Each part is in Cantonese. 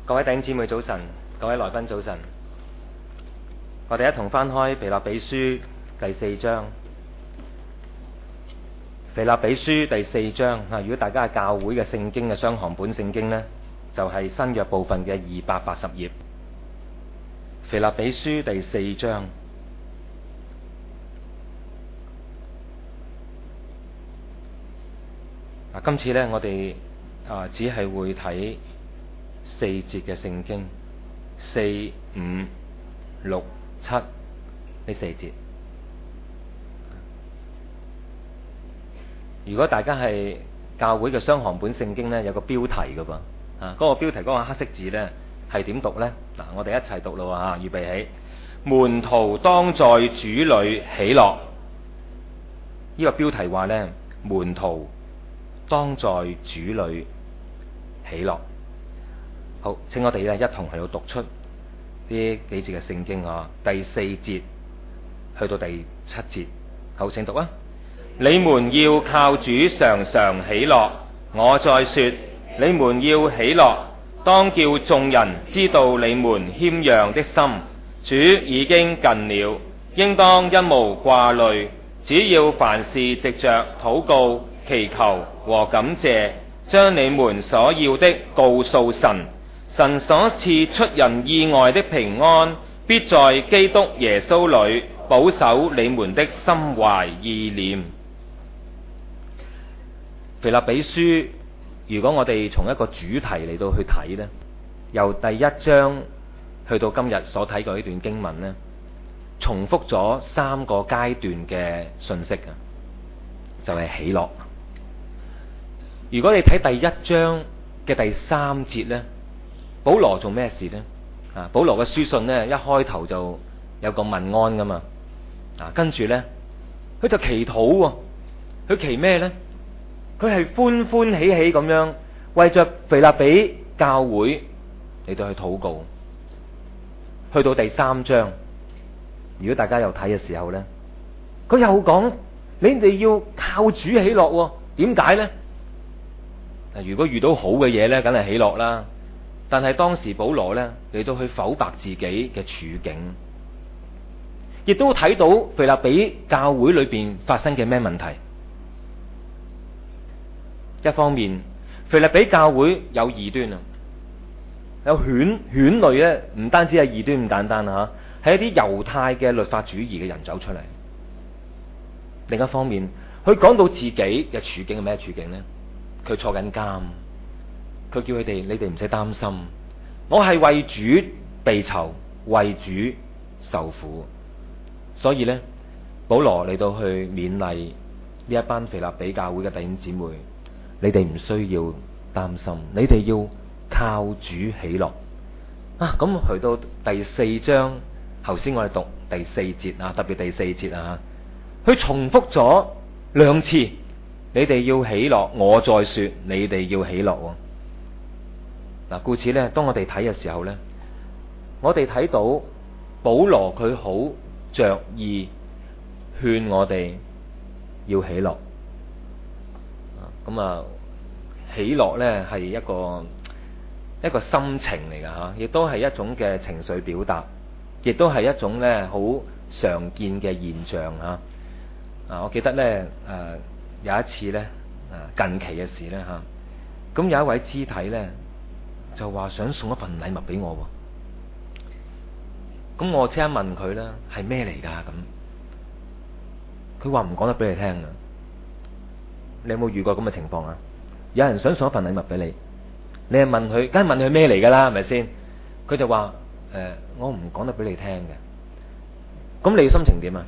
各位弟兄姊妹早晨，各位來賓早晨。我哋一同翻開腓立比書第4章。腓立比書第4章啊，如果大家係教會嘅聖經嘅雙行本聖經呢，就係新約部分嘅280頁。腓立比書第4章。今次呢，我哋只係會睇4節嘅聖經，4、5、6、7呢4節。如果大家係教會嘅雙行本聖經呢，有個標題㗎噃，嗰個標題嗰個黑色字呢係點讀呢？嗱，我哋一齊讀咯啊！預備起，門徒當在主裏喜樂。呢個標題話呢，門徒當在主裏喜樂。好，請我哋咧一同去到讀出呢幾節嘅聖經啊，第4節去到第7節。好，請讀啊！你們要靠主常常喜樂。我再說，你們要喜樂，當叫眾人知道你們謙讓的心。主已經近了，應當一無掛慮，只要凡事藉着禱告、祈求和感謝，將你們所要的告訴神。神所賜出人意外的平安，必在基督耶穌裏保守你們的心懷意念。腓立比書，如果我哋從一個主題嚟到去睇呢，由第1章去到今日所睇過呢段經文呢，重複咗3個階段嘅信息啊，就係喜樂。如果你睇第1章嘅第3節呢，保羅做咩事呢？保羅嘅書信呢，一開頭就有個問安噶嘛，跟住呢，佢就祈禱喎。佢祈咩呢？佢係歡歡喜喜咁樣為着腓立比教會嚟到去禱告。去到第3章，如果大家有睇嘅時候呢，佢又講你哋要靠主喜樂喎。點解呢？如果遇到好嘅嘢呢，梗係喜樂啦。但係當時保羅呢，嚟到去剖白自己嘅處境，亦都睇到腓立比教會裏邊發生嘅咩問題。一方面，腓立比教會有異端啊，有犬類咧，唔單止係異端咁簡單啊，係一啲猶太嘅律法主義嘅人走出嚟。另一方面，佢講到自己嘅處境係咩處境呢？佢坐緊監，佢叫佢哋：你哋唔使擔心，我係為主被囚，為主受苦。所以呢，保羅嚟到去勉勵呢一班腓立比教會嘅弟兄姊妹，你哋唔需要擔心，你哋要靠主喜樂啊！咁去到第4章，頭先我哋讀第4節啊，特別第4節啊，佢重複咗2次，你哋要喜樂。我再說，你哋要喜樂。嗱，故此呢，當我哋睇嘅時候呢，我哋睇到保羅佢好着意勸我哋要喜樂。咁啊，喜樂呢係一個心情嚟㗎嚇，亦都係一種嘅情緒表達，亦都係一種呢好常見嘅現象嚇。我記得呢，有一次呢，近期嘅事呢嚇，咁有一位肢體呢，就話想送一份禮物俾我喎。咁我即刻問佢呢係咩嚟㗎？咁佢話唔講得俾你聽㗎。你有冇遇過咁嘅情況啊？有人想送一份禮物俾你，你係問佢，梗係問佢咩嚟㗎啦，係咪先？佢就話我唔講得俾你聽嘅。咁你心情點啊？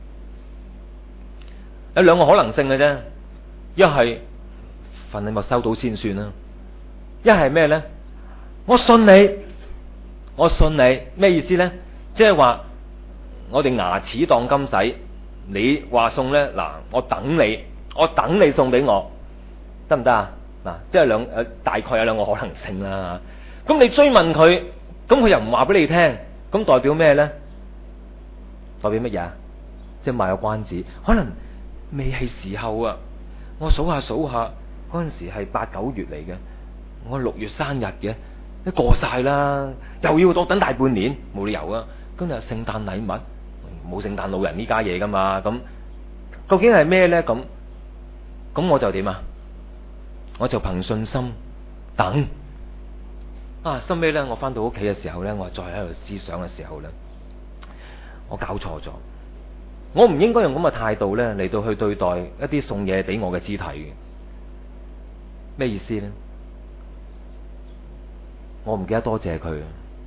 有2個可能性嘅啫，一係份禮物收到先算啦，一係咩呢？我信你，我信你，咩意思呢？即係話我哋牙齒當金使，你話送呢，嗱，我等你送俾我，得唔得啊？嗱，即係大概有2個可能性啦。咁你追問佢，咁佢又唔話俾你聽，咁代表咩呢？代表乜嘢啊？即係賣個關子，可能未係時候啊。我數下嗰陣時係8、9月嚟嘅，我6月生日嘅， 都過晒啦，又要多等大半年，冇理由啊！今日聖誕禮物冇聖誕老人呢家嘢噶嘛？咁究竟係咩呢？咁我就點啊？我就憑信心等啊！收尾呢，我翻到屋企嘅時候呢，我再喺度思想嘅時候呢，我搞錯咗，我唔應該用咁嘅態度呢嚟到去對待一啲送嘢俾我嘅肢體嘅。咩意思呢？我唔記得多謝佢。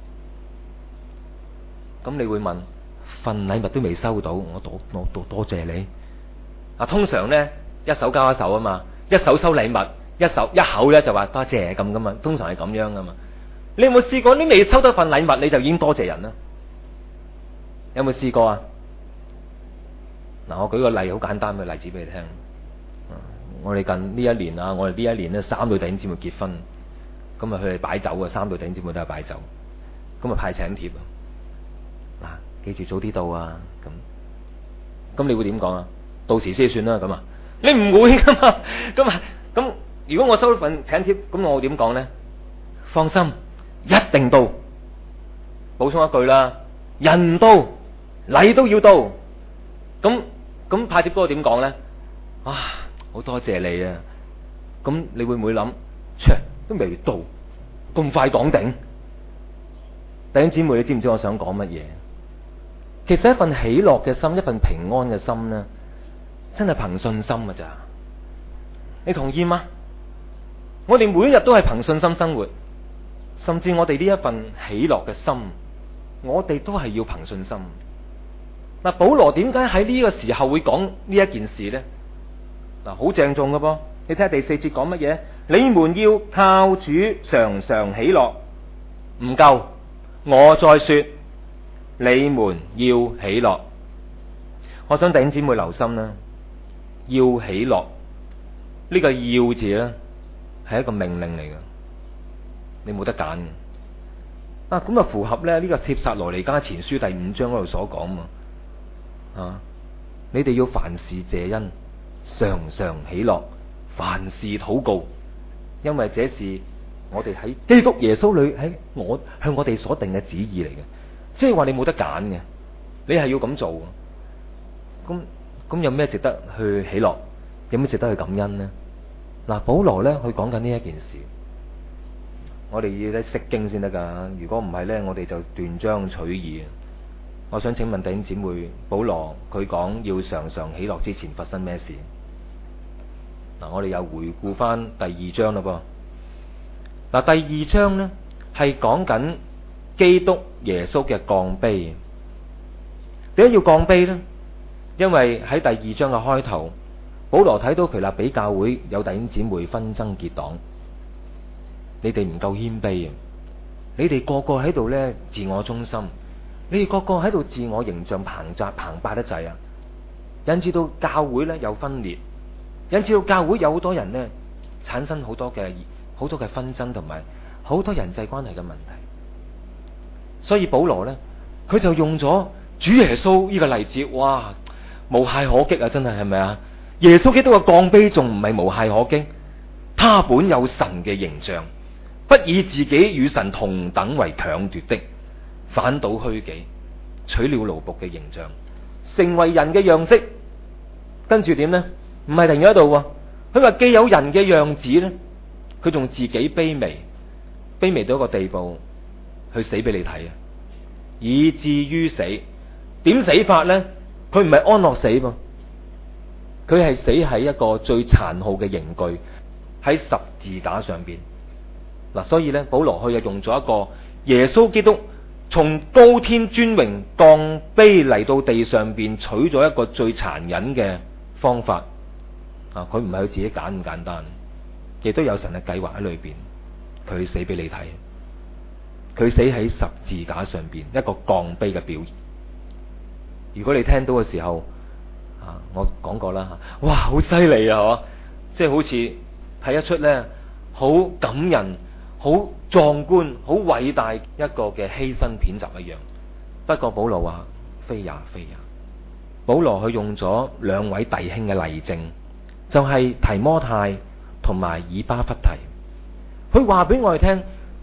咁你會問，份禮物都未收到，我多謝你啊？通常呢，一手交一手啊嘛，一手收禮物，一口呢就話多謝咁噶嘛，通常係咁樣噶嘛。你有冇試過？你未收到份禮物你就已經多謝人啦？有冇試過啊？嗱，我舉個例，好簡單嘅例子俾你聽。我哋近呢一年啊，我哋呢一年呢，3對弟兄姊妹結婚，咁啊佢哋擺酒啊，3對弟兄姊妹都係擺酒，咁啊派請帖啊，嗱，記住早啲到啊，咁你會點講啊？到時先算啦，咁啊，你唔會噶嘛，咁如果我收到份請帖，咁我點講呢？放心，一定到。補充一句啦，人唔到，禮都要到。咁派帖嗰個點講呢？啊，好多謝你啊！咁你會唔會諗，都未到，咁快講定？弟兄姊妹，你知唔知我想講乜嘢？其實一份喜樂嘅心，一份平安嘅心呢，真係憑信心㗎咋。你同意嗎？我哋每一日都係憑信心生活，甚至我哋呢一份喜樂嘅心，我哋都係要憑信心。嗱，保羅點解喺呢個時候會講呢一件事呢？嗱，好鄭重㗎噃，你睇下第4節講乜嘢？你們要靠主常常喜樂。唔夠，我再說，你們要喜樂。我想弟兄姊妹留心啦，要喜樂呢個要字呢，係一個命令嚟嘅，你冇得揀嘅。啊，咁啊符合呢個帖撒羅尼迦前書第5章嗰度所講嘛。啊！你哋要凡事謝恩，常常喜樂，凡事禱告，因為這是我哋喺基督耶穌裏向我哋所定嘅旨意嚟嘅，即係話你冇得揀嘅，你係要咁做。咁有咩值得去喜樂？有咩值得去感恩呢？嗱，保羅呢，佢講緊呢一件事，我哋要咧識經先得噶，如果唔係呢，我哋就斷章取義。我想請問弟兄姊妹，保羅佢講要常常喜樂之前發生咩事？嗱，我哋又回顧翻第2章啦噃。嗱，第2章呢係講緊基督耶穌嘅降卑。點解要降卑呢？因為喺第2章嘅開頭，保羅睇到腓立比教會有弟兄姊妹紛爭結黨，你哋唔夠謙卑啊！你哋個個喺度呢自我中心。你哋個個喺度自我形象膨脹得滯啊，引致到教會呢有分裂，引致到教會有好多人呢產生好多嘅紛爭同埋好多人際關係嘅問題。所以保羅呢，佢就用咗主耶穌呢個例子，哇，無懈可擊啊！真係咪啊？耶穌基督嘅降卑仲唔係無懈可擊？他本有神嘅形象，不以自己與神同等為強奪的。反倒虛己，取了奴僕嘅形象，成為人嘅樣式。跟住點呢？唔係停咗喺度，佢話既有人嘅樣子呢，佢仲自己卑微到一個地步，去死俾你睇啊！以至於死，點死法呢？佢唔係安樂死噃，佢係死喺一個最殘酷嘅刑具，喺十字架上邊。嗱，所以呢，保羅佢又用咗一個耶穌基督從高天尊榮降卑嚟到地上邊，取咗一個最殘忍嘅方法啊！佢唔係佢自己揀咁簡單，亦都有神嘅計劃喺裏邊。佢死俾你睇，佢死喺十字架上邊，一個降卑嘅表現。如果你聽到嘅時候啊，我講過啦，哇，好犀利啊！嗬，即係好似睇得出呢，好感人，好壯觀、好偉大一個嘅犧牲片集一樣。不過保羅話非也非也。保羅佢用咗2位弟兄嘅例證，就係提摩太同埋以巴弗提。佢話俾我哋聽，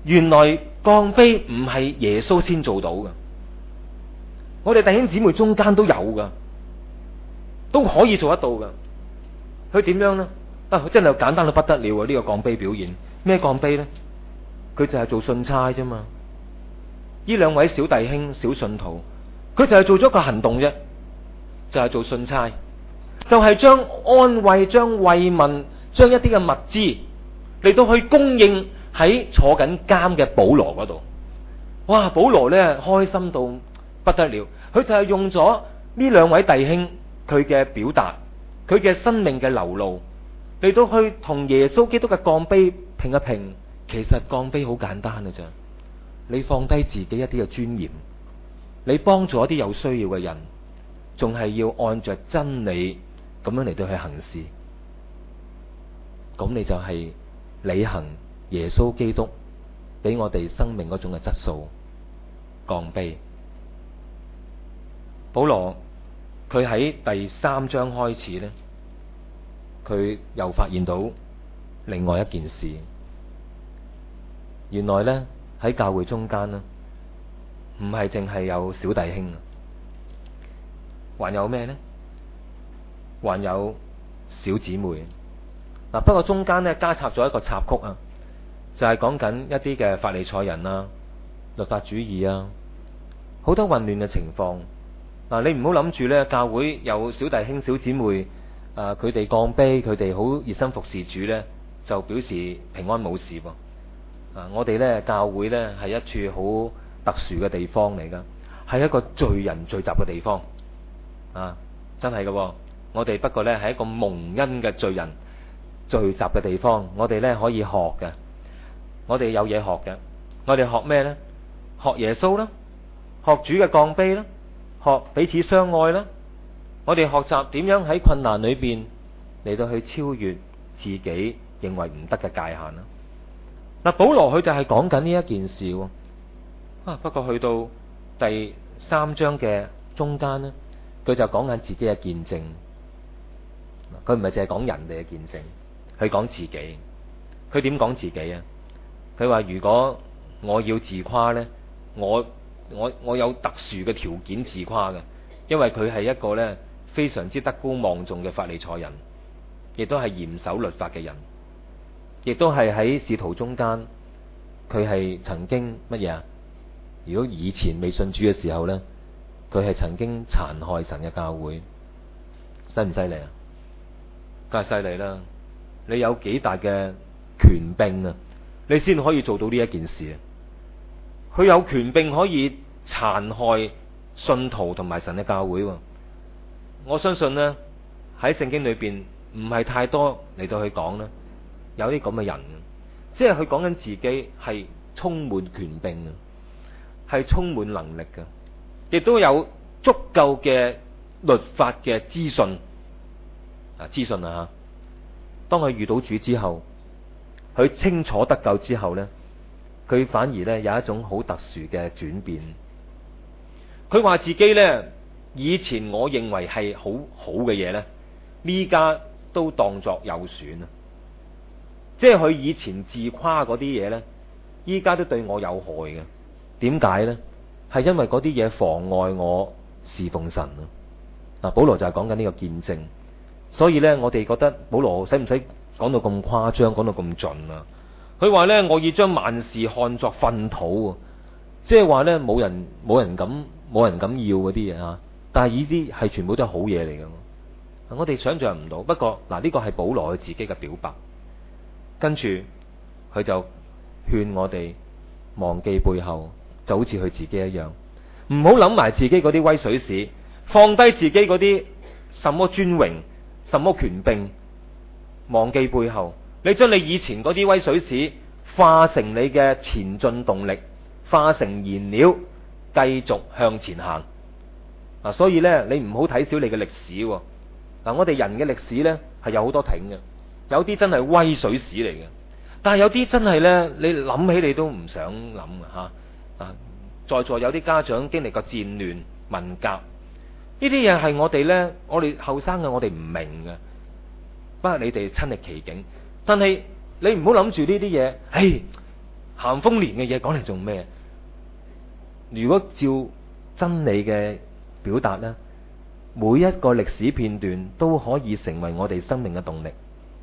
原來降卑唔係耶穌先做到嘅，我哋弟兄姊妹中間都有噶，都可以做得到噶。佢點樣呢？佢真係簡單到不得了啊！呢個降卑表現，咩降卑呢？佢就係做信差啫嘛。呢兩位小弟兄、小信徒，佢就係做咗個行動啫，就係做信差，就係將安慰、將慰問、將一啲嘅物資嚟到去供應喺坐緊監嘅保羅嗰度。哇！保羅呢開心到不得了，佢就係用咗呢兩位弟兄佢嘅表達，佢嘅生命嘅流露嚟到去同耶穌基督嘅降卑拼一拼。其實降卑好簡單嘅啫，你放低自己一啲嘅尊嚴，你幫助一啲有需要嘅人，仲係要按着真理咁樣嚟到去行事，咁你就係履行耶穌基督俾我哋生命嗰種嘅質素。降卑，保羅佢喺第3章開始呢，佢又發現到另外一件事。原來呢，喺教會中間呢，唔係淨係有小弟兄，還有咩呢？還有小姊妹。嗱，不過中間呢，加插咗一個插曲啊，就係講緊一啲嘅法利賽人啊、律法主義啊，好多混亂嘅情況。嗱，你唔好諗住呢，教會有小弟兄、小姊妹，佢哋降卑，佢哋好熱心服侍主呢，就表示平安冇事噃。我哋呢，教會呢，係一處好特殊嘅地方嚟噶，係一個罪人聚集嘅地方。真係噶，我哋不過呢，係一個蒙恩嘅罪人聚集嘅地方。我哋呢，可以學嘅，我哋有嘢學嘅。我哋學咩呢？學耶穌啦，學主嘅降卑啦，學彼此相愛啦。我哋學習點樣喺困難裏邊嚟到去超越自己認為唔得嘅界限啦。嗱，保羅佢就係講緊呢一件事喎。不過去到第3章嘅中間呢，佢就講緊自己嘅見證。佢唔係淨係講人哋嘅見證，佢講自己。佢點講自己啊？佢話如果我要自誇呢，我有特殊嘅條件自誇嘅，因為佢係一個呢非常之德高望重嘅法利賽人，亦都係嚴守律法嘅人。亦都係喺使徒中間，佢係曾經乜嘢啊？如果以前未信主嘅時候呢，佢係曾經殘害神嘅教會，犀唔犀利啊？梗係犀利啦！你有幾大嘅權柄啊？你先可以做到呢一件事啊！佢有權柄可以殘害信徒同埋神嘅教會。我相信呢，喺聖經裏邊唔係太多嚟到去講啦。有啲咁嘅人，即係佢講緊自己係充滿權柄啊，係充滿能力嘅，亦都有足夠嘅律法嘅資訊啊。當佢遇到主之後，佢清楚得救之後呢，佢反而呢有一種好特殊嘅轉變。佢話自己呢，以前我認為係好好嘅嘢呢，呢家都當作有損啊。即係佢以前自誇嗰啲嘢呢，依家都對我有害嘅。點解呢？係因為嗰啲嘢妨礙我侍奉神啊！保羅就係講緊呢個見證。所以呢，我哋覺得保羅使唔使講到咁誇張，講到咁盡啊？佢話呢，我要將萬事看作糞土，即係話呢，冇人敢要嗰啲嘢啊！但係呢啲係全部都係好嘢嚟嘅。我哋想象唔到。不過嗱，呢個係保羅佢自己嘅表白。跟住佢就勸我哋忘記背後，就好似佢自己一樣，唔好諗埋自己嗰啲威水史，放低自己嗰啲什麼尊榮、什麼權柄，忘記背後。你將你以前嗰啲威水史化成你嘅前進動力，化成燃料，繼續向前行。所以呢，你唔好睇小你嘅歷史。我哋人嘅歷史呢，係有好多挺嘅。有啲真係威水史嚟嘅，但係有啲真係呢，你諗起你都唔想諗啊！在座有啲家長經歷過戰亂、文革，呢啲嘢係我哋呢，我哋後生嘅我哋唔明嘅，不過你哋親歷其境。但係你唔好諗住呢啲嘢， 咸豐年嘅嘢講嚟做咩？如果照真理嘅表達呢，每一個歷史片段都可以成為我哋生命嘅動力，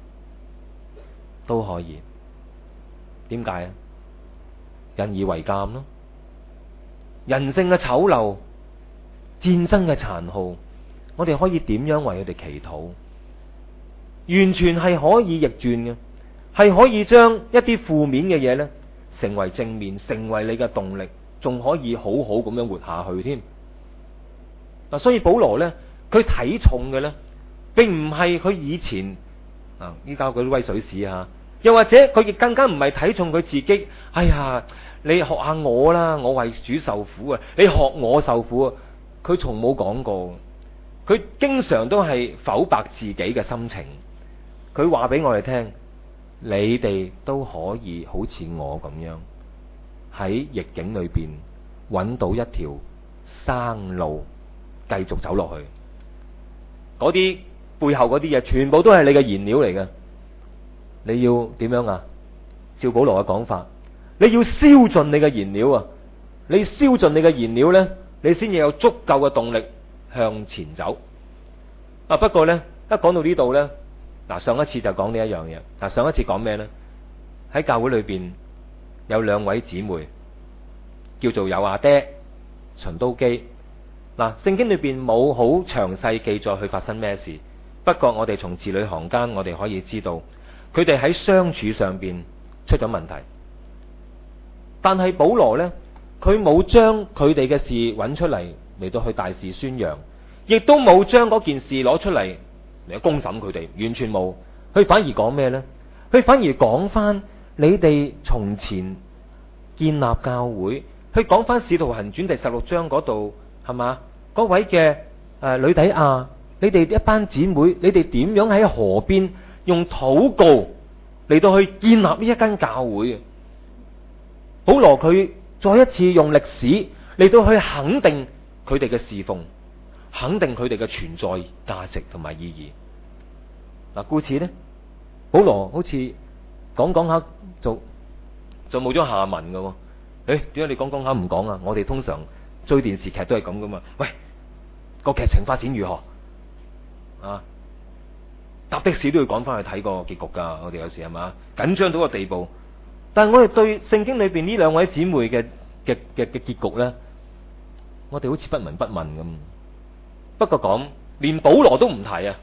都可以。點解啊？引以為鑑咯，人性嘅醜陋、戰爭嘅殘酷，我哋可以點樣為佢哋祈禱？完全係可以逆轉嘅，係可以將一啲負面嘅嘢呢成為正面，成為你嘅動力，仲可以好好咁樣活下去添。嗱，所以保羅呢，佢睇重嘅呢，並唔係佢以前依家嗰啲威水史啊，又或者佢亦更加唔係睇重佢自己。哎呀，你學下我啦，我為主受苦啊，你學我受苦啊。佢從冇講過，佢經常都係剖白自己嘅心情。佢話俾我哋聽，你哋都可以好似我咁樣喺逆境裏邊揾到一條生路，繼續走落去。嗰啲背後嗰啲嘢，全部都係你嘅燃料嚟嘅。你要點樣啊？照保羅嘅講法，你要燒盡你嘅燃料啊！你燒盡你嘅燃料呢，你先至有足夠嘅動力向前走。不過呢，一講到呢度呢，上一次就講呢一樣嘢。上一次講咩呢？喺教會裏邊有兩位姊妹，叫做友阿爹、循都基。聖經裏邊冇好詳細記載去發生咩事，不過我哋從字裏行間，我哋可以知道佢哋喺相處上邊出咗問題。但係保羅呢，佢冇將佢哋嘅事揾出嚟到去大肆宣揚，亦都冇將嗰件事攞出嚟嚟公審佢哋，完全冇。佢反而講咩呢？佢反而講翻你哋從前建立教會，去講翻《使徒行傳》第16章嗰度，係嘛？嗰位嘅呂底亞，你哋一班姊妹，你哋點樣喺河邊用禱告嚟到去建立呢一間教會嘅？保羅佢再一次用歷史嚟到去肯定佢哋嘅侍奉，肯定佢哋嘅存在價值同埋意義。故此呢，保羅好似講下就冇咗下文嘅。點解你講下唔講啊？我哋通常追電視劇都係咁噶嘛。喂，個劇情發展如何啊？搭的士都要趕翻去睇個結局噶。我哋有時係嘛緊張到個地步。但係我哋對聖經裏邊呢兩位姊妹嘅結局呢，我哋好似不聞不問咁。不過講連保羅都唔提啊，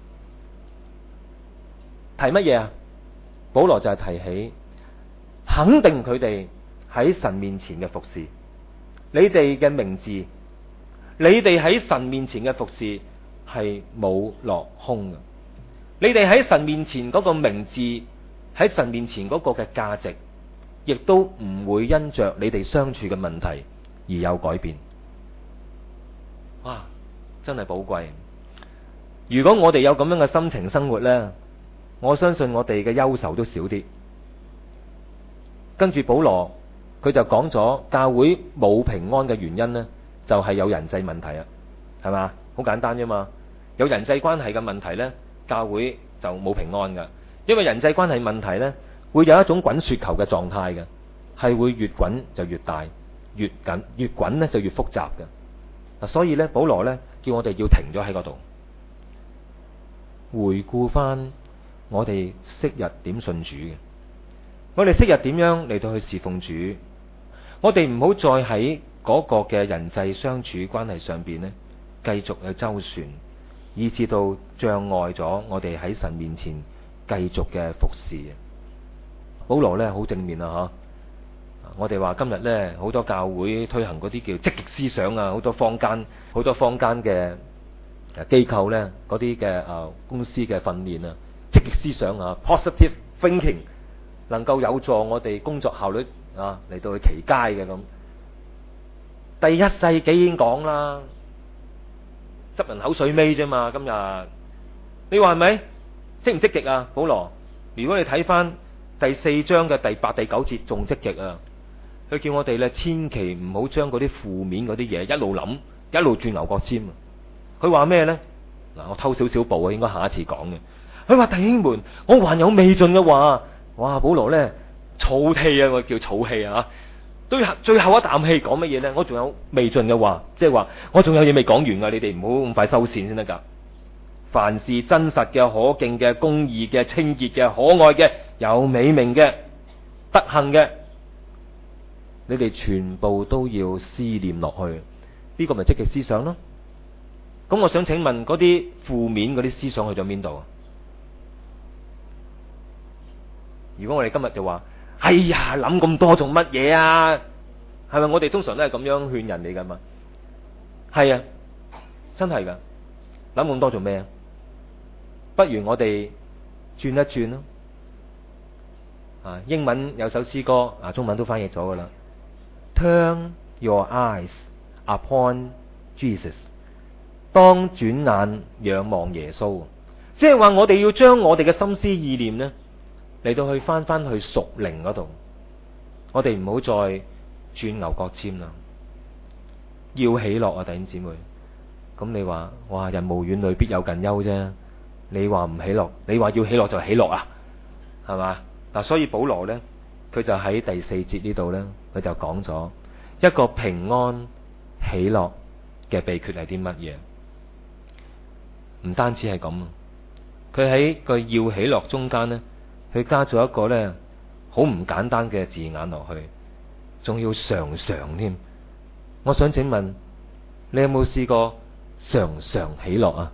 提乜嘢啊？保羅就係提起肯定佢哋喺神面前嘅服侍，你哋嘅名字，你哋喺神面前嘅服侍係冇落空嘅。你哋喺神面前嗰個名字，喺神面前嗰個嘅價值，亦都唔會因着你哋相處嘅問題而有改變。哇，真係寶貴。如果我哋有咁樣嘅心情生活呢，我相信我哋嘅憂愁都少啲。跟住保羅佢就講咗教會冇平安嘅原因呢，就係有人際問題啊，係嘛？好簡單啫嘛。有人際關係嘅問題呢，教會就冇平安噶。因為人際關係問題呢，會有一種滾雪球嘅狀態嘅，係會越滾就越大，越滾呢就越複雜嘅。所以呢，保羅呢叫我哋要停咗喺嗰度，回顧翻我哋昔日點信主嘅，我哋昔日點樣嚟到去侍奉主，我哋唔好再喺嗰個嘅人際相處關係上邊呢繼續去周旋，以至到障礙咗我哋喺神面前繼續嘅服侍。保羅呢好正面啊，我哋話今日呢好多教會推行嗰啲叫積極思想啊，好多坊間嘅機構呢，嗰啲嘅公司嘅訓練啊，積極思想啊 ，positive thinking 能夠有助我哋工作效率啊嚟到去期佳嘅咁。第一世紀已經講啦，執人口水尾啫嘛。今日你話係咪積唔積極啊？保羅，如果你睇翻第4章嘅第8、第9節，仲積極啊！佢叫我哋咧，千祈唔好將嗰啲負面嗰啲嘢一路諗，一路轉牛角尖。佢話咩呢？嗱，我偷少少步啊，應該下一次講嘅。佢話弟兄們，我還有未盡嘅話。哇！保羅呢草氣啊，我叫草氣啊。最後一啖氣講乜嘢呢？我仲有未盡嘅話，即係話我仲有嘢未講完㗎，你哋唔好咁快收線先得㗎。凡是真實嘅、可敬嘅、公義嘅、清潔嘅、可愛嘅、有美名嘅、德行嘅，你哋全部都要思念落去。呢個咪積極思想咯。咁我想請問嗰啲負面嗰啲思想去咗邊度啊？如果我哋今日就話，哎呀，諗咁多做乜嘢啊？係咪我哋通常都係咁樣勸人哋噶嘛？係啊，真係噶，諗咁多做咩啊？不如我哋轉一轉咯。英文有首詩歌，中文都翻譯咗噶啦。Turn your eyes upon Jesus。當轉眼仰望耶穌，即係話我哋要將我哋嘅心思意念呢嚟到去翻去屬靈嗰度，我哋唔好再轉牛角尖啦，要喜樂啊，弟兄姊妹。咁你話哇，人無遠慮必有近憂啫，你話唔喜樂，你話要喜樂就喜樂啊，係嘛？嗱，所以保羅呢，佢就喺第4節呢度呢，佢就講咗一個平安喜樂嘅秘訣係啲乜嘢？唔單止係咁，佢喺個要喜樂中間呢，佢加咗一個呢好唔簡單嘅字眼落去，仲要常常添。我想請問你有冇試過常常喜樂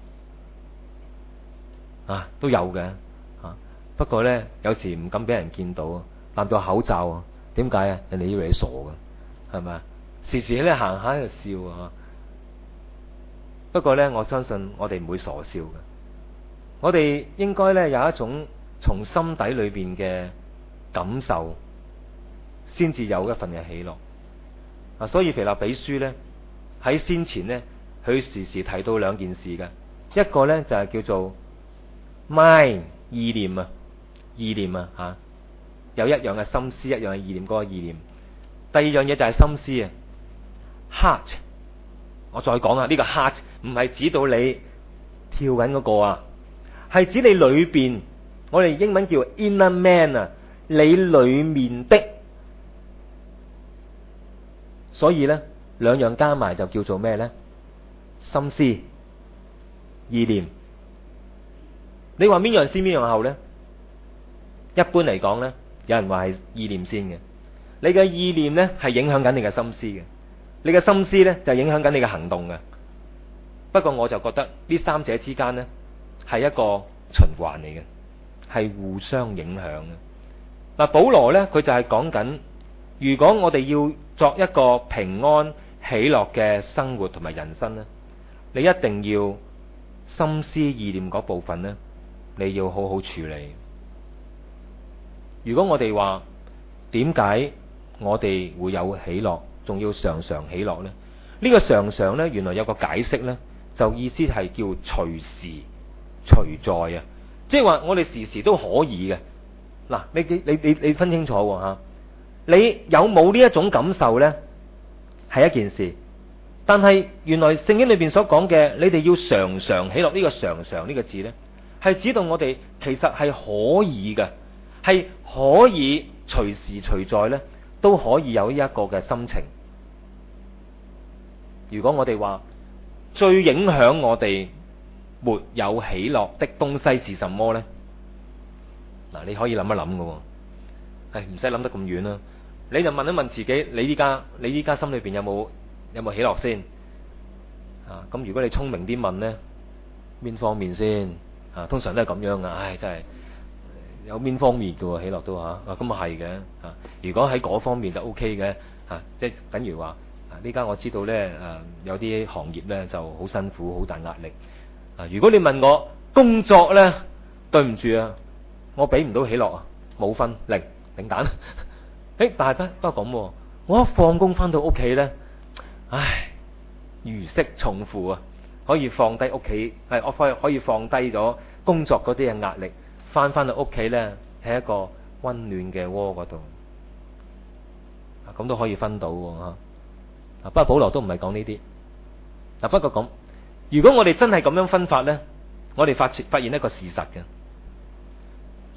啊？都有嘅，不過呢，有時唔敢俾人見到，戴咗口罩啊。點解啊？人哋以為你傻㗎，係咪啊？時時咧行下喺度笑啊。不過呢，我相信我哋唔會傻笑嘅。我哋應該呢，有一種從心底裏邊嘅感受，先至有一份嘅喜樂。所以腓立比書呢，喺先前呢，佢時時提到兩件事嘅，一個呢，就係叫做 mind 意念啊，有一樣嘅心思，一樣嘅意念，嗰個意念。第二樣嘢就係心思啊 ，heart。我再講啊，呢個 heart 唔係指到你跳緊嗰個啊，係指你裏邊，我哋英文叫 inner man 啊，你裏面的。所以呢，兩樣加埋就叫做咩呢？心思意念。你話邊樣先邊樣後呢？一般嚟講呢，有人話係意念先嘅。你嘅意念呢，係影響緊你嘅心思嘅。你嘅心思呢，就影響緊你嘅行動嘅。不過我就覺得呢三者之間呢，係一個循環嚟嘅，係互相影響嘅。嗱，保羅呢，佢就係講緊，如果我哋要作一個平安喜樂嘅生活同埋人生呢，你一定要心思意念嗰部分呢，你要好好處理。如果我哋話點解我哋會有喜樂，仲要常常喜樂呢？呢個常常呢，原來有個解釋呢，就意思係叫隨時隨在啊，即係話我哋時時都可以嘅。嗱，你分清楚吓，你有冇呢一種感受呢？係一件事，但係原來聖經裏邊所講嘅，你哋要常常喜樂，呢個常常呢個字呢，係指到我哋其實係可以嘅，係可以隨時隨在呢，都可以有呢一個嘅心情。如果我哋話最影響我哋沒有喜樂的東西是什麼呢？嗱，你可以諗一諗嘅，唔使諗得咁遠啦。你就問一問自己，你依家心裏邊有冇喜樂先？咁如果你聰明啲問呢，邊方面先？通常都係咁樣噶。真係有邊方面嘅喜樂都咁係嘅。如果喺嗰方面就 OK 嘅，即係等於話呢家我知道呢，有啲行業呢就好辛苦，好大壓力。如果你問我工作呢，對唔住啊，我俾唔到喜樂啊，冇分零蛋。但係不過咁，我一放工翻到屋企呢，如釋重負啊，可以放低屋企，我可以放低咗工作嗰啲嘅壓力，翻到屋企呢，喺一個溫暖嘅窩嗰度，咁都可以分到喎。不過保羅都唔係講呢啲。不過咁，如果我哋真係咁樣分法呢，我哋發現一個事實嘅。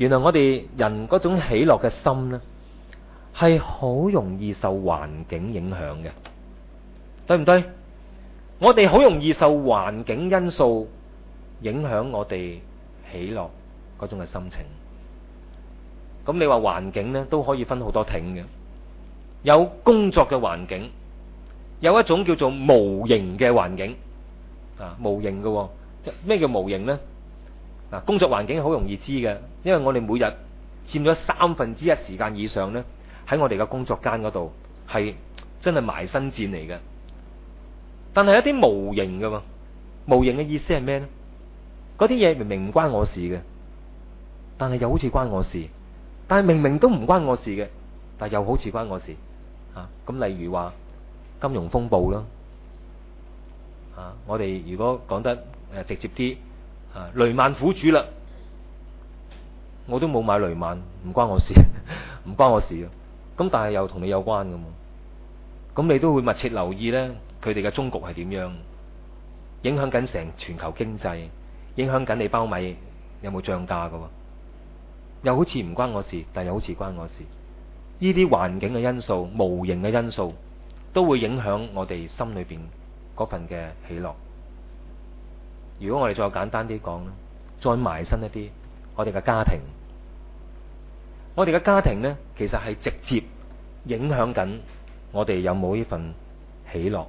原來我哋人嗰種喜樂嘅心呢，係好容易受環境影響嘅，對唔對？我哋好容易受環境因素影響我哋喜樂嗰種嘅心情。咁你話環境呢，都可以分好多挺嘅，有工作嘅環境，有一種叫做無形嘅環境啊，無形嘅。咩叫無形呢？工作環境好容易知嘅，因為我哋每日佔咗1/3時間以上呢，喺我哋嘅工作間嗰度係真係埋身戰嚟嘅。但係一啲無形嘅，無形嘅意思係咩呢？嗰啲嘢明明唔關我事嘅，但係又好似關我事；但係明明都唔關我事嘅，但係又好似關我事。咁例如話金融風暴啦，我哋如果講得直接啲，雷曼苦主啦，我都冇買雷曼，唔關我事，唔關我事嘅。咁但係又同你有關嘅嘛，咁你都會密切留意呢，佢哋嘅終局係點樣，影響緊成全球經濟，影響緊你包米有冇漲價嘅，又好似唔關我事，但又好似關我事。呢啲環境嘅因素、無形嘅因素，都會影響我哋心裏邊嗰份嘅喜樂。如果我哋再簡單啲講，再埋身一啲，我哋嘅家庭，我哋嘅家庭呢，其實係直接影響緊我哋有冇呢份喜樂，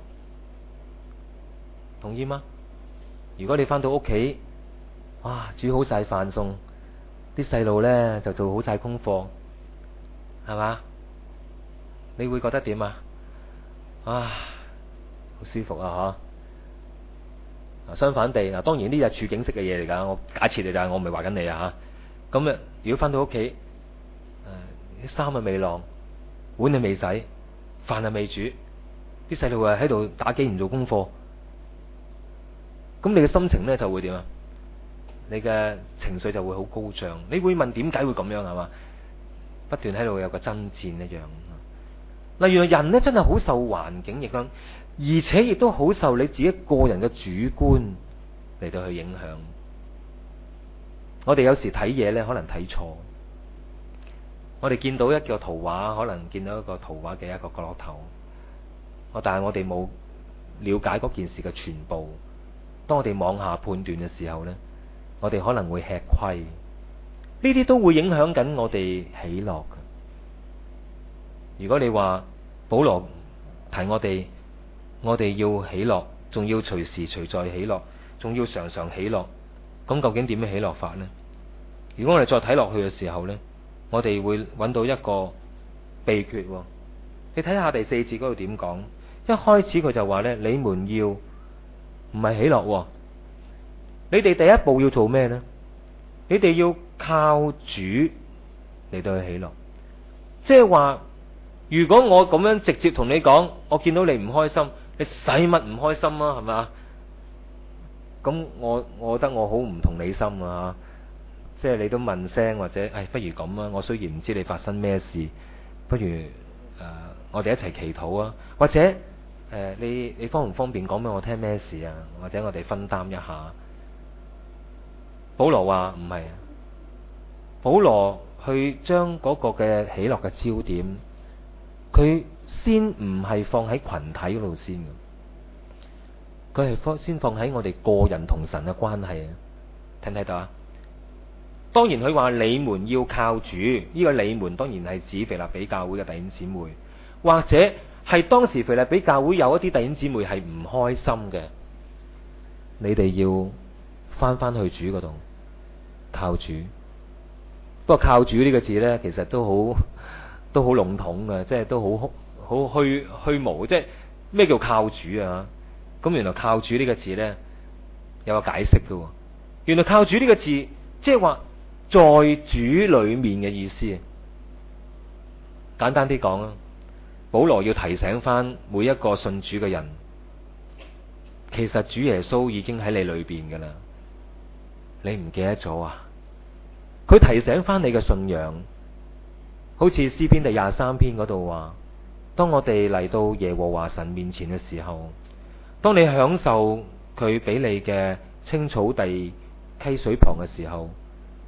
同意嗎？如果你翻到屋企，哇，煮好晒飯餸，啲細路呢就做好晒功課，係嘛？你會覺得點啊？好舒服啊！相反地，當然呢啲係處境式嘅嘢嚟㗎。我假設你就係我唔係話緊你啊嚇。咁如果翻到屋企，啲衫啊未晾，碗啊未洗，飯啊未煮，啲細路啊喺度打機唔做功課，咁你嘅心情呢就會點啊？你嘅情緒就會好高漲，你會問點解會咁樣係嘛？不斷喺度有個爭戰一樣。嗱，原來人呢真係好受環境影響，而且亦都好受你自己個人嘅主觀嚟到去影響。我哋有時睇嘢呢，可能睇錯。我哋見到一個圖畫，可能見到一個圖畫嘅一個角落頭，但係我哋冇了解嗰件事嘅全部。當我哋往下判斷嘅時候呢，我哋可能會吃虧。呢啲都會影響緊我哋喜樂嘅。如果你話保羅提我哋要喜樂，仲要隨時隨在喜樂，仲要常常喜樂，咁究竟點樣喜樂法呢？如果我哋再睇落去嘅時候呢，我哋會揾到一個秘訣。你睇下第4節嗰度點講？一開始佢就話呢：你們要唔係喜樂，你哋第一步要做咩呢？你哋要靠主嚟到去喜樂。即係話，如果我咁樣直接同你講，我見到你唔開心，你使乜唔開心啊？係咪？咁我覺得我好唔同理心啊！即係你都問聲，或者不如咁啊！我雖然唔知你發生咩事，不如我哋一齊祈禱啊！或者你方唔方便講俾我聽咩事啊？或者我哋分擔一下。保羅話唔係，保羅去將嗰個嘅喜樂嘅焦點，佢先唔係放喺群體嗰度先嘅，佢係先放喺我哋個人同神嘅關係啊！聽唔聽到啊？當然佢話你們要靠主，呢個你們當然係指腓立比教會嘅弟兄姊妹，或者係當時腓立比教會有一啲弟兄姊妹係唔開心嘅，你哋要翻去主嗰度靠主。不過靠主呢個字呢，其實都好籠統嘅，即係都好虛無。即係咩叫靠主啊？咁原來靠主呢個字呢，有個解釋嘅。原來靠主呢個字即係話在主裏面嘅意思。簡單啲講啊，保羅要提醒翻每一個信主嘅人，其實主耶穌已經喺你裏邊噶啦，你唔記得咗啊？佢提醒翻你嘅信仰，好似詩篇第23篇嗰度話：當我哋嚟到耶和華神面前嘅時候，當你享受佢俾你嘅青草地溪水旁嘅時候，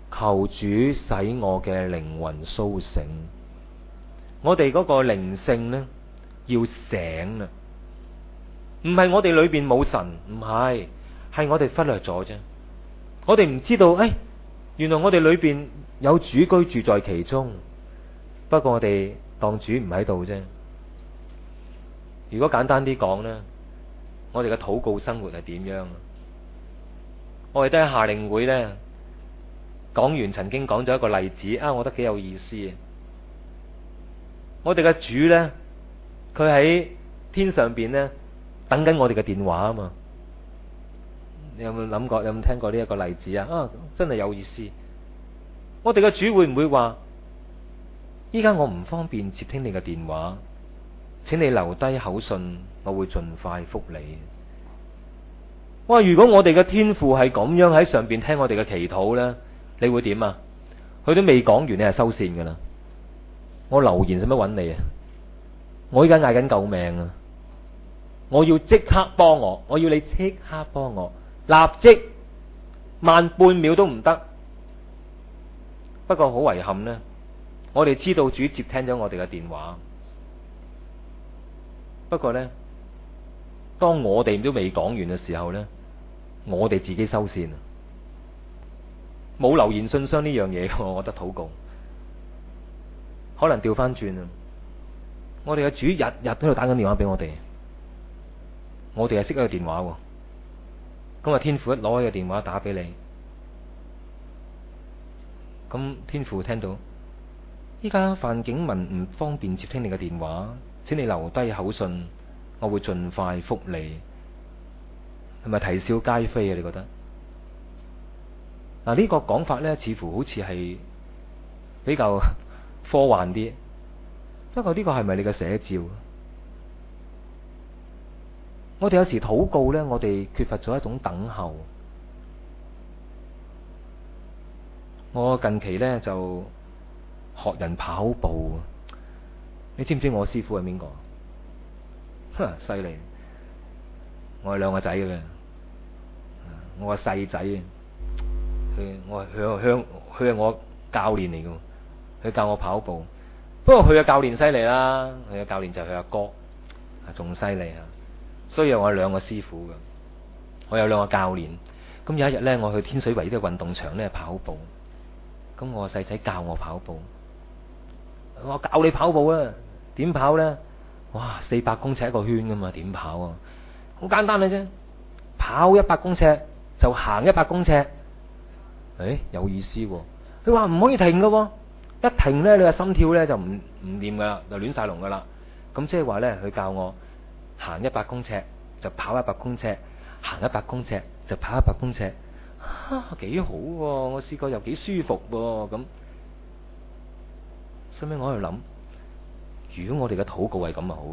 求主使我嘅靈魂甦醒。我哋嗰個靈性呢，要醒啦，唔係我哋裏邊冇神，唔係，係我哋忽略咗啫。我哋唔知道，原來我哋裏邊有主居住在其中，不過我哋當主唔喺度啫。如果簡單啲講呢，我哋嘅禱告生活係點樣？我哋都喺夏令會呢講完，曾經講咗一個例子我覺得幾有意思。我哋嘅主呢，佢喺天上邊呢等緊我哋嘅電話啊嘛。你有冇諗過？有冇聽過呢一個例子啊？真係有意思。我哋嘅主會唔會話：依家我唔方便接聽你嘅電話，請你留低口信，我會盡快覆你。哇！如果我哋嘅天父係咁樣喺上邊聽我哋嘅祈禱呢，你會點啊？佢都未講完，你係收線噶啦。我留言使乜揾你啊？我依家嗌緊救命啊！我要即刻幫我，我要你即刻幫我，立即，慢半秒都唔得。不過好遺憾呢，我哋知道主接聽咗我哋嘅電話，不過呢，當我哋都未講完嘅時候呢，我哋自己收線，冇留言信箱呢樣嘢，我覺得禱告可能調翻轉啊！我哋嘅主日日喺度打緊電話俾我哋，我哋係識咗個電話，咁啊天父一攞起個電話打俾你，咁天父聽到依家范景文唔方便接聽你嘅電話，請你留低口信，我會盡快覆你，係咪啼笑皆非啊？你覺得？呢個講法呢，似乎好似係比較科幻啲，不過呢個係咪你嘅寫照？我哋有時禱告呢，我哋缺乏咗一種等候。我近期呢，就學人跑步，你知唔知我師傅係邊個？犀利！我係兩個仔嘅，我個細仔，佢係我教練嚟嘅，佢教我跑步。不過佢嘅教練犀利啦，佢嘅教練就係佢阿哥，仲犀利啊！所以我有兩個師傅嘅，我有兩個教練。咁有一日呢，我去天水圍呢個運動場呢跑步，咁我細仔教我跑步，我教你跑步啊，點跑呢？哇，400公尺一個圈噶嘛，點跑啊？好簡單嘅啫，跑100公尺就行100公尺。有意思喎！佢話唔可以停噶，一停呢，你嘅心跳呢就唔掂噶啦，就亂晒龍噶啦。咁即係話呢，佢教我行100公尺就跑100公尺，行100公尺就跑100公尺，幾好喎！我試過又幾舒服喎。咁，所以我喺度諗，如果我哋嘅禱告係咁就好，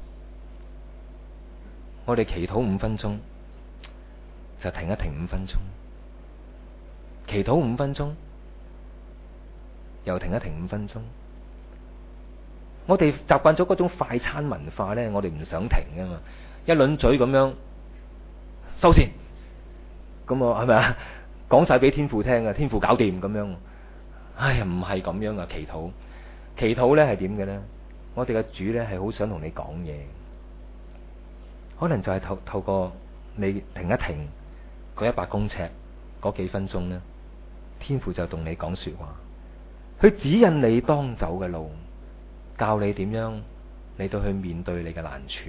我哋祈禱5分鐘就停一停5分鐘，祈禱5分鐘又停一停5分鐘。我哋習慣咗嗰種快餐文化呢，我哋唔想停噶嘛，一輪嘴咁樣收線，咁我係咪啊？講晒俾天父聽啊，天父搞掂咁樣。哎呀，唔係咁樣啊！祈禱，祈禱呢係點嘅呢？我哋嘅主呢係好想同你講嘢，可能就係透過你停一停嗰100公尺嗰幾分鐘呢，天父就同你講說話，去指引你當走嘅路，教你點樣嚟到去面對你嘅難處。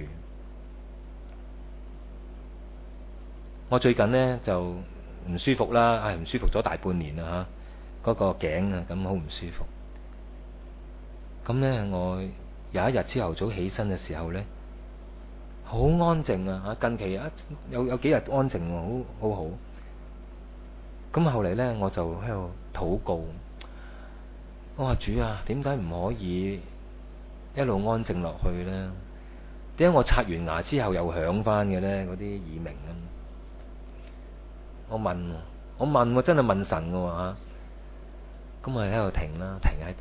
我最近呢就唔舒服啦，唔舒服咗大半年啦吓，嗰個頸啊咁好唔舒服。咁呢，我有一日朝頭早起身嘅時候呢，好安靜啊！近期有幾日安靜，好好。咁後嚟呢，我就喺度禱告，我話主啊，點解唔可以一路安靜落去呢？點解我刷完牙之後又響翻嘅呢？嗰啲耳鳴啊！我問，真係問神嘅吓。咁我喺度停啦，停喺度。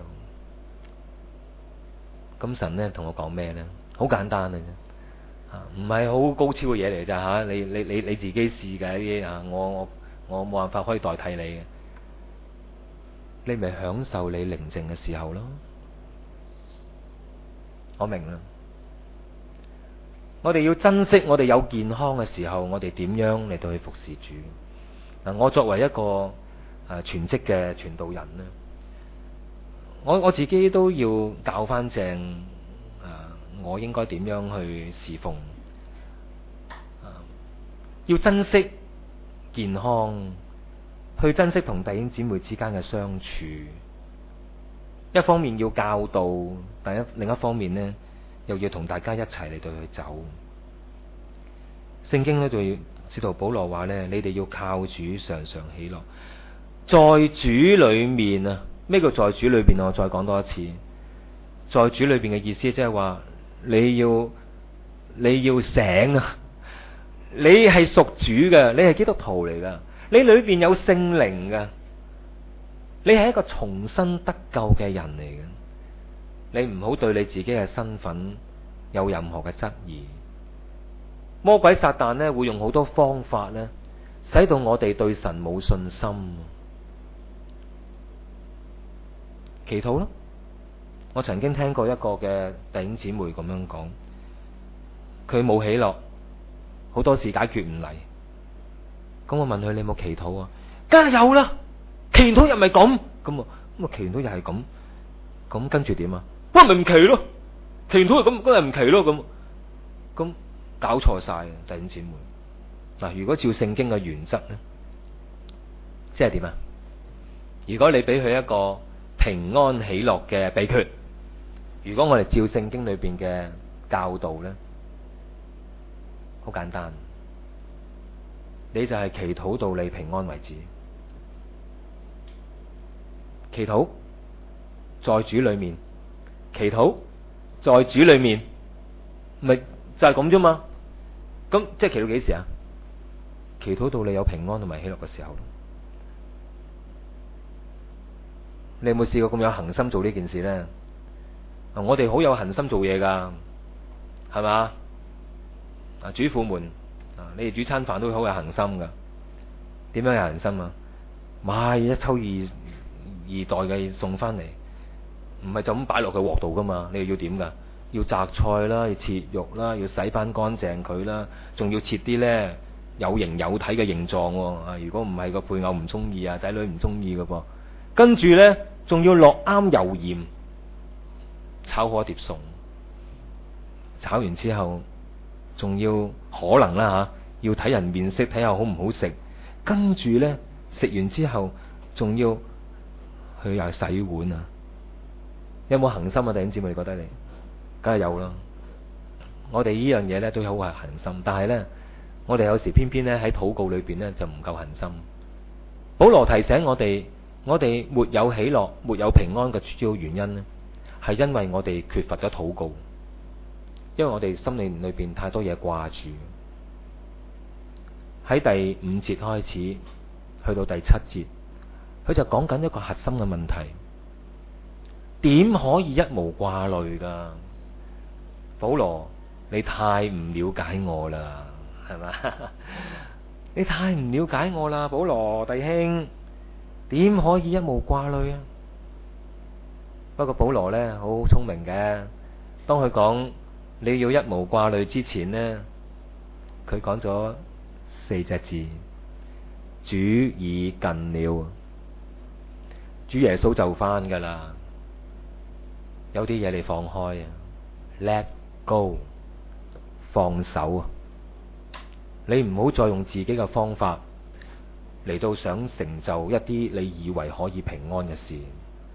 咁神呢同我講咩呢？好簡單嘅啫，唔係好高超嘅嘢嚟咋吓？你自己試嘅呢啲啊，我冇辦法可以代替你嘅。 你咪享受你寧靜嘅時候咯。我明啦，我哋要珍惜我哋有健康嘅時候，我哋點樣嚟到去服侍主。嗱，我作為一個全職嘅傳道人咧，我自己都要教翻正我應該點樣去侍奉，要珍惜健康，去珍惜同弟兄姊妹之間嘅相處。一方面要教導，另一方面呢，又要同大家一齊嚟到去走。聖經呢，對使徒保羅話呢，你哋要靠主常常喜樂，在主裏面啊。咩叫在主裏邊？我再講多一次，在主裏邊嘅意思即係話你要醒啊！你係屬主嘅，你係基督徒嚟噶，你裏邊有聖靈噶，你係一個重新得救嘅人嚟嘅。你唔好對你自己嘅身份有任何嘅質疑。魔鬼撒旦呢，會用好多方法呢，使到我哋對神冇信心。祈禱咯，我曾經聽過一個嘅弟兄姊妹咁樣講，佢冇喜樂，好多事解決唔嚟。咁我問佢：你有冇祈禱啊？梗係有啦，祈禱又咪咁，咁啊祈禱又係咁，咁跟住點啊？哇，咪唔祈咯，祈禱又咁，梗係唔祈咯，咁搞錯晒，弟兄姊妹。嗱，如果照聖經嘅原則咧，即係點啊？如果你俾佢一個平安喜樂嘅秘訣，如果我哋照聖經裏邊嘅教導呢，好簡單，你就係祈禱到你平安為止。祈禱在主裏面，祈禱在主裏面，咪就係咁啫嘛。咁即係祈禱幾時啊？祈禱到你有平安同埋喜樂嘅時候。你有冇試過咁有恒心做呢件事呢？我哋好有恒心做嘢噶，係嘛？主婦們，你哋煮餐飯都好有恒心噶。點樣有恒心啊？買一抽二袋嘅餸翻嚟，唔係就咁擺落個鑊度噶嘛？你哋要點噶？要摘菜啦，要切肉啦，要洗翻乾淨佢啦，仲要切啲呢有形有體嘅形狀。如果唔係個配偶唔中意啊，仔女唔中意噶噃。跟住呢，仲要落啱油鹽，炒好一碟餸。炒完之後，仲要可能啦要睇人面色，睇下好唔好食。跟住呢，食完之後，仲要去又洗碗啊！有冇恒心啊？弟兄姊妹，你覺得你？梗係有啦。我哋呢樣嘢呢，都好係恒心，但係呢，我哋有時偏偏呢，喺禱告裏邊呢，就唔夠恒心。保羅提醒我哋。我哋沒有喜樂、沒有平安嘅主要原因呢，係因為我哋缺乏咗禱告，因為我哋心裏邊太多嘢掛住。喺第5節開始去到第7節，佢就講緊一個核心嘅問題：點可以一無掛慮噶？保羅，你太唔了解我啦，係嘛？你太唔了解我啦，保羅弟兄。點可以一無掛慮啊？不過保羅呢，好聰明嘅，當佢講你要一無掛慮之前呢，佢講咗4隻字：主已近了。主耶穌就返噶啦，有啲嘢你放開啊 ，let go， 放手啊！你唔好再用自己嘅方法嚟到想成就一啲你以為可以平安嘅事。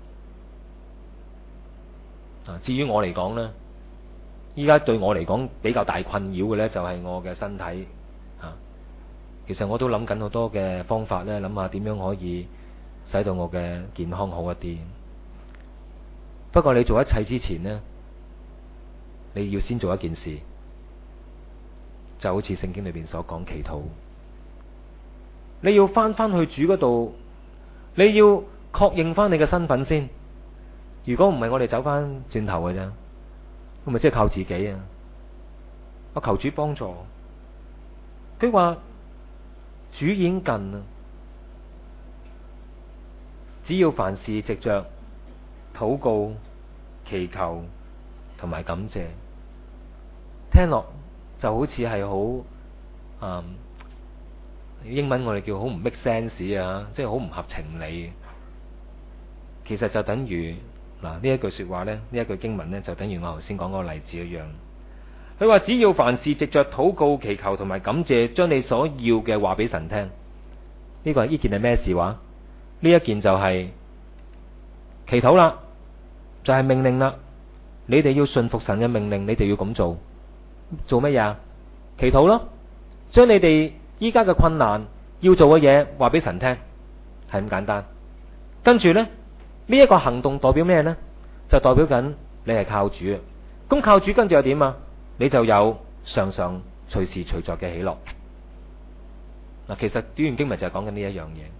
至於我嚟講呢，依家對我嚟講比較大困擾嘅呢，就係我嘅身體。其實我都諗緊好多嘅方法呢，諗下點樣可以使到我嘅健康好一啲。不過你做一切之前呢，你要先做一件事，就好似聖經裏邊所講，祈禱。你要翻去主嗰度，你要確認翻你嘅身份先。如果唔係，我哋走翻轉頭嘅啫，咁咪即係靠自己啊！我求主幫助。佢話主已經近啦， 只要凡事藉着禱告、祈求同埋感謝，聽落就好似係好英文我哋叫好唔 make sense 啊，即係好唔合情理。其實就等於呢一句說話呢，呢一句經文呢，就等於我頭先講嗰個例子一樣。佢話只要凡事藉着禱告、祈求同埋感謝，將你所要嘅話俾神聽。呢個呢件係咩事話？呢一件就係祈禱啦，就係命令啦。你哋要順服神嘅命令，你哋要咁做。做乜嘢啊？祈禱咯，將你哋依家嘅困難要做嘅嘢話俾神聽，係咁簡單。跟住呢，呢一個行動代表咩呢？就代表緊你係靠主。咁靠主跟住又點啊？你就有常常隨時隨在嘅喜樂。嗱，其實呢段經文就係講緊呢一樣嘢。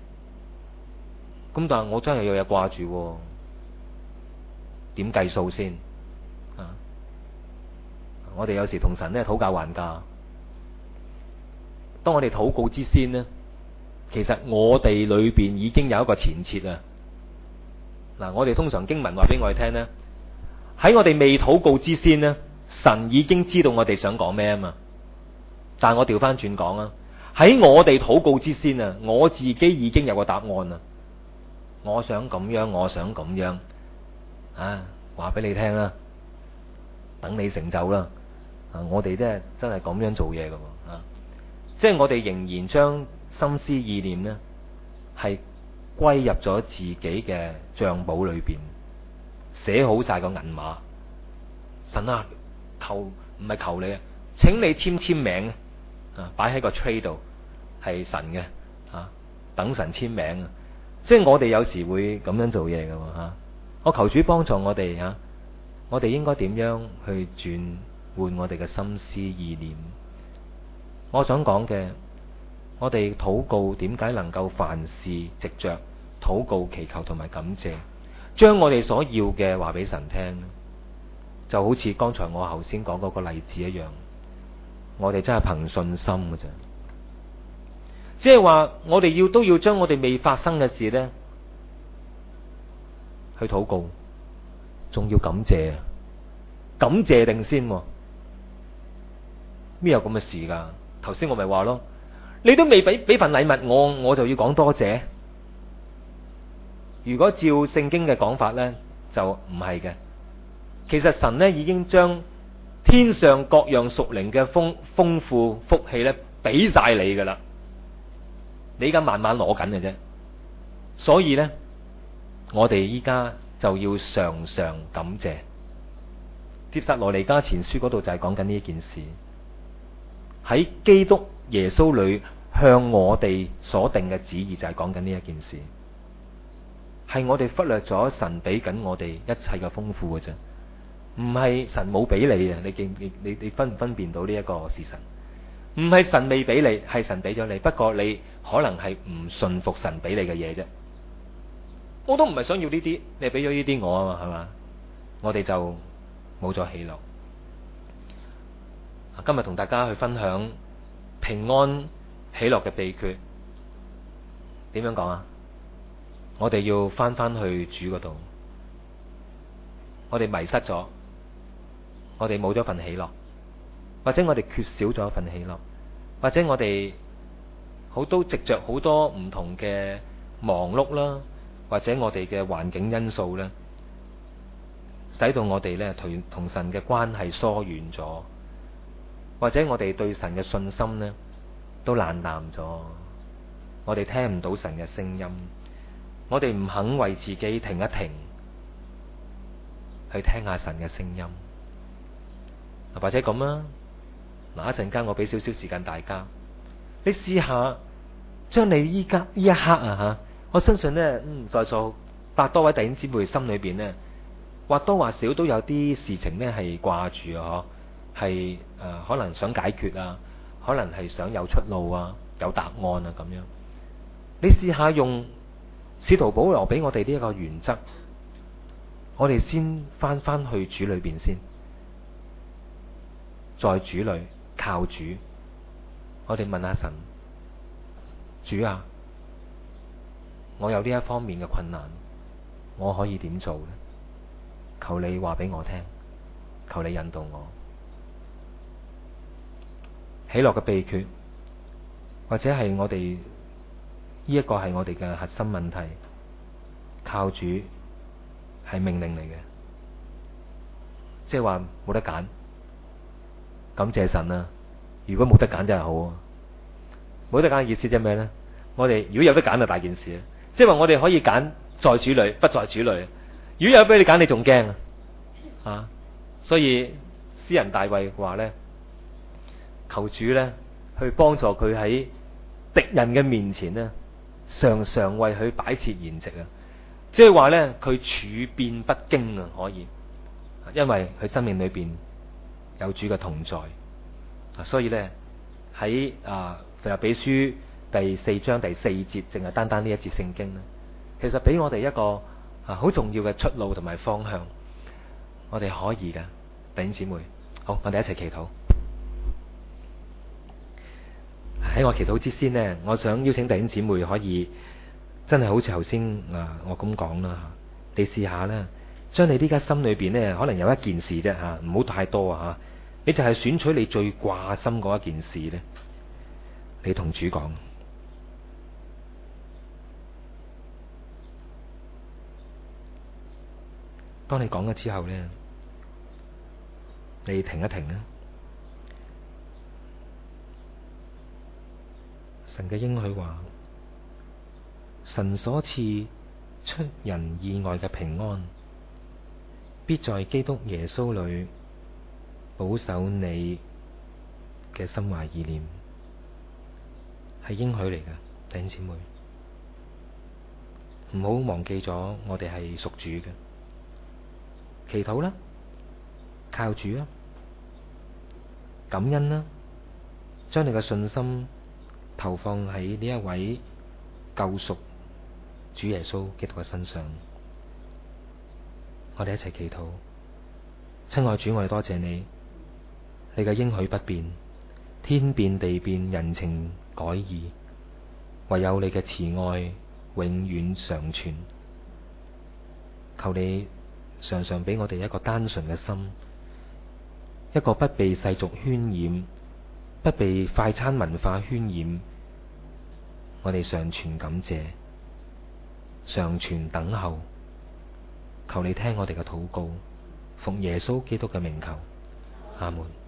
咁但係我真係有嘢掛住，點計數先啊？我哋有時同神咧討價還價。當我哋禱告之先呢，其實我哋裏邊已經有一個前設啊。嗱，我哋通常經文話俾我哋聽呢，喺我哋未禱告之先呢，神已經知道我哋想講咩啊嘛。但係我調翻轉講啊，喺我哋禱告之先啊，我自己已經有個答案啦。我想咁樣，我想咁樣啊，話俾你聽啦，等你成就啦。我哋真係咁樣做嘢噶啊，即係我哋仍然將心思意念呢係歸入咗自己嘅賬簿裏邊，寫好晒個銀碼。神啊，求唔係求你啊，請你簽名啊，擺喺個 tray 度，係神嘅啊，等神簽名啊。即係我哋有時會咁樣做嘢㗎吓，我求主幫助我哋吓，我哋應該點樣去轉換我哋嘅心思意念？我想講嘅，我哋禱告點解能夠凡事藉着禱告、祈求同埋感謝，將我哋所要嘅話俾神聽？就好似剛才我頭先講嗰個例子一樣，我哋真係憑信心㗎啫。即係話我哋都要將我哋未發生嘅事呢去禱告，仲要感謝，感謝定先？邊有咁嘅事噶？頭先我咪話咯，你都未俾份禮物我就要講多謝。如果照聖經嘅講法呢，就唔係嘅。其實神呢已經將天上各樣屬靈嘅豐富福氣呢俾晒你噶啦。你而家慢慢攞緊嘅啫，所以呢，我哋依家就要常常感謝。帖撒羅尼迦前書嗰度就係講緊呢件事，喺基督耶穌裏向我哋所定嘅旨意就係講緊呢一件事，係我哋忽略咗神俾緊我哋一切嘅豐富嘅啫，唔係神冇俾你啊！你分唔分辨到呢一個事實？唔係神未俾你，係神俾咗你。不過你可能係唔信服神俾你嘅嘢啫。我都唔係想要呢啲，你俾咗呢啲我啊嘛，係嘛？我哋就冇咗喜樂。今日同大家去分享平安喜樂嘅秘訣。點樣講啊？我哋要翻去主嗰度。我哋迷失咗，我哋冇咗份喜樂。或者我哋缺少咗一份喜樂，或者我哋都藉着好多唔同嘅忙碌啦，或者我哋嘅環境因素咧，使到我哋咧同神嘅關係疏遠咗，或者我哋對神嘅信心咧都冷淡咗，我哋聽唔到神嘅聲音，我哋唔肯為自己停一停，去聽下神嘅聲音，或者咁啊。嗱，一陣間我俾少少時間大家，你試下將你依家呢一刻啊吓，我相信呢，在座百多位弟兄姊妹心裏邊呢，或多或少都有啲事情呢係掛住啊，係可能想解決啊，可能係想有出路啊，有答案啊咁樣。你試下用使徒保羅俾我哋呢一個原則，我哋先翻去主裏邊先，在主裏。靠主，我哋問下神，主啊， 我有呢一方面嘅困難，我可以點做呢？求你話俾我聽，求你引導我。喜樂嘅秘訣，或者係我哋呢一個係我哋嘅核心問題，靠主係命令嚟嘅，即係話冇得揀。感謝神啊！如果冇得揀真係好啊！冇得揀嘅意思即係咩呢？我哋如果有得揀就大件事啊！即係話我哋可以揀在主裏，不在主裏。如果有俾你揀，你仲驚啊！所以詩人大衛話呢，求主呢去幫助佢喺敵人嘅面前呢，常常為佢擺設筵席啊！即係話呢，佢處變不驚啊！可以，因為佢生命裏邊有主嘅同在啊！所以呢，喺腓立比書第4章第4節，淨係單單呢一節聖經咧，其實俾我哋一個好重要嘅出路同埋方向。我哋可以噶，弟兄姊妹，好，我哋一齊祈禱。喺我祈禱之先呢，我想邀請弟兄姊妹可以真係好似頭先我咁講啦，你試下啦，將你呢家心裏邊呢，可能有一件事啫吓，唔好太多啊吓，你就係選取你最掛心嗰一件事呢，你同主講。當你講咗之後呢，你停一停啊！神嘅應許話，神所賜出人意外嘅平安，必在基督耶穌裏保守你嘅心懷意念，係應許嚟㗎，弟兄姊妹，唔好忘記咗我哋係屬主嘅。祈禱啦，靠主啦，感恩啦，將你嘅信心投放喺呢一位救贖主耶穌基督嘅身上。我哋一齊祈禱。親愛主，我哋多謝你，你嘅應許不變，天變地變，人情改易，唯有你嘅慈愛永遠常存。求你常常俾我哋一個單純嘅心，一個不被世俗渲染，不被快餐文化渲染。我哋常存感謝，常存等候。求你聽我哋嘅禱告，奉耶穌基督嘅名求，阿門。